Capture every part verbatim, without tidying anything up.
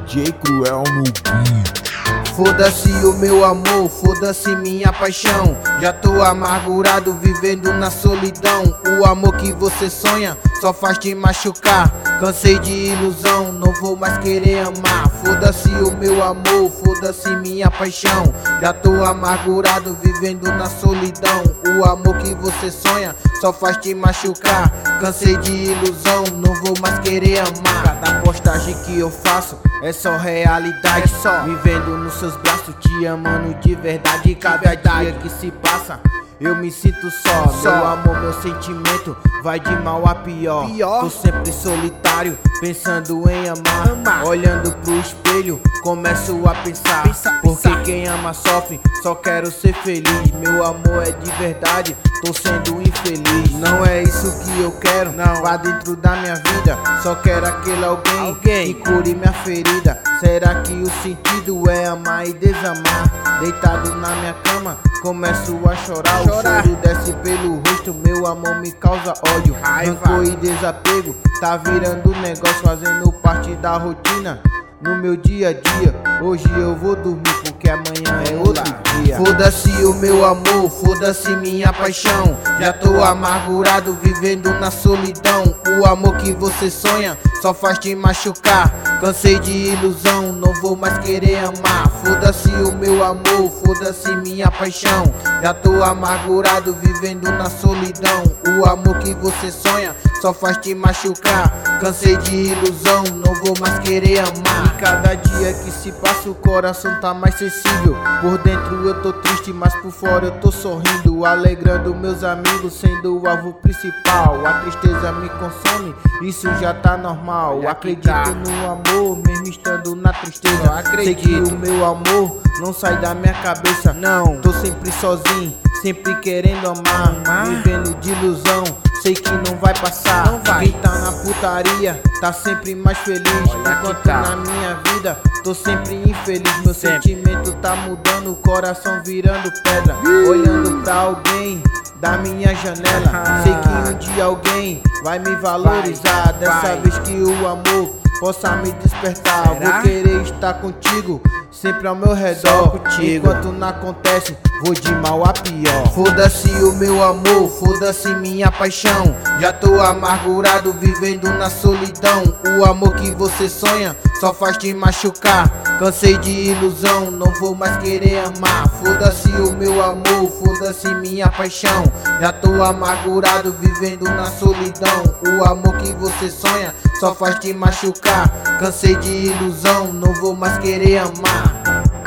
J Cruel no beat. Foda-se o meu amor, foda-se minha paixão. Já tô amargurado, vivendo na solidão. O amor que você sonha só faz te machucar. Cansei de ilusão, não vou mais querer amar. Foda-se o meu amor, foda-se minha paixão. Já tô amargurado, vivendo na solidão. O amor que você sonha só faz te machucar. Cansei de ilusão, não vou mais querer amar. Cada postagem que eu faço é só realidade, é só me vendo nos seus braços, te amando de verdade. Cada dia que se passa eu me sinto só, só. Meu amor, meu sentimento vai de mal a pior, pior. Tô sempre solitário, pensando em amar, amar. Olhando pro espelho, começo a pensar, pensa, porque pensa. Quem ama sofre, só quero ser feliz. Meu amor é de verdade, tô sendo infeliz. Não é isso que eu quero, não. Vá dentro da minha vida, só quero aquele alguém, alguém que cure minha ferida. Será que o sentido é amar e desamar? Deitado na minha cama, começo a chorar. chorar. O choro desce pelo rosto, meu amor me causa ódio. Rancor e desapego, tá virando negócio, fazendo parte da rotina. No meu dia a dia, hoje eu vou dormir porque amanhã é outro dia. Foda-se o meu amor, foda-se minha paixão. Já tô amargurado, vivendo na solidão. O amor que você sonha só faz te machucar. Cansei de ilusão, não vou mais querer amar. Foda-se o meu amor, foda-se minha paixão. Já tô amargurado, vivendo na solidão. O amor que você sonha só faz te machucar. Cansei de ilusão, não vou mais querer amar. E cada dia que se passa o coração tá mais sensível. Por dentro eu tô triste, mas por fora eu tô sorrindo, alegrando meus amigos, sendo o alvo principal. A tristeza me consome, isso já tá normal. Acredito no amor, mesmo estando na tristeza. Sei que o meu amor não sai da minha cabeça. Não, tô sempre sozinho, sempre querendo amar, vivendo de ilusão. Sei que não vai passar, não vai. Quem tá na putaria tá sempre mais feliz. Olha, enquanto tá. Na minha vida tô sempre infeliz. Meu sempre. Sentimento tá mudando, o coração virando pedra. uh. Olhando pra alguém da minha janela, ah. Sei que um dia alguém vai me valorizar. Vai, Dessa vai. vez que o amor possa me despertar. Será? Vou querer estar contigo, sempre ao meu redor. Enquanto não acontece, vou de mal a pior. Foda-se o meu amor, foda-se minha paixão. Já tô amargurado, vivendo na solidão. O amor que você sonha só faz te machucar. Cansei de ilusão, não vou mais querer amar. Foda-se o meu amor, foda-se minha paixão. Já tô amargurado, vivendo na solidão. O amor que você sonha só faz te machucar. Cansei de ilusão, não vou mais querer amar.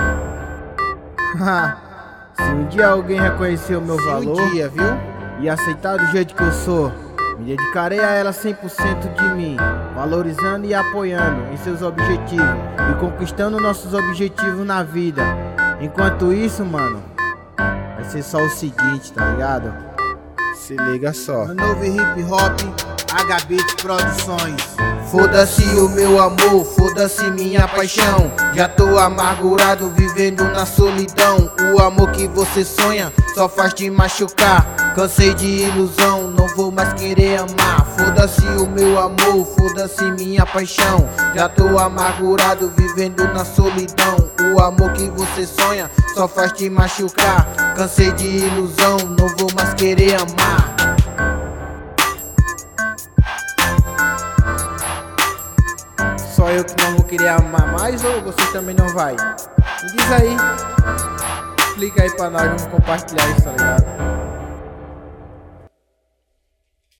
Se um dia alguém reconhecer o meu Se valor um dia, viu? E aceitar do jeito que eu sou, me dedicarei a ela cem por cento de mim, valorizando e apoiando em seus objetivos e conquistando nossos objetivos na vida. Enquanto isso, mano, vai ser só o seguinte, tá ligado? Se liga só. No novo hip hop, H-Beat Produções. Foda-se o meu amor, foda-se minha paixão. Já tô amargurado, vivendo na solidão. O amor que você sonha só faz te machucar. Cansei de ilusão, não vou mais querer amar. Foda-se o meu amor, foda-se minha paixão. Já tô amargurado, vivendo na solidão. O amor que você sonha só faz te machucar. Cansei de ilusão, não vou mais querer amar. Só eu que não vou querer amar mais, ou você também não vai? Me diz aí. Explica aí pra nós, vamos compartilhar isso, tá ligado?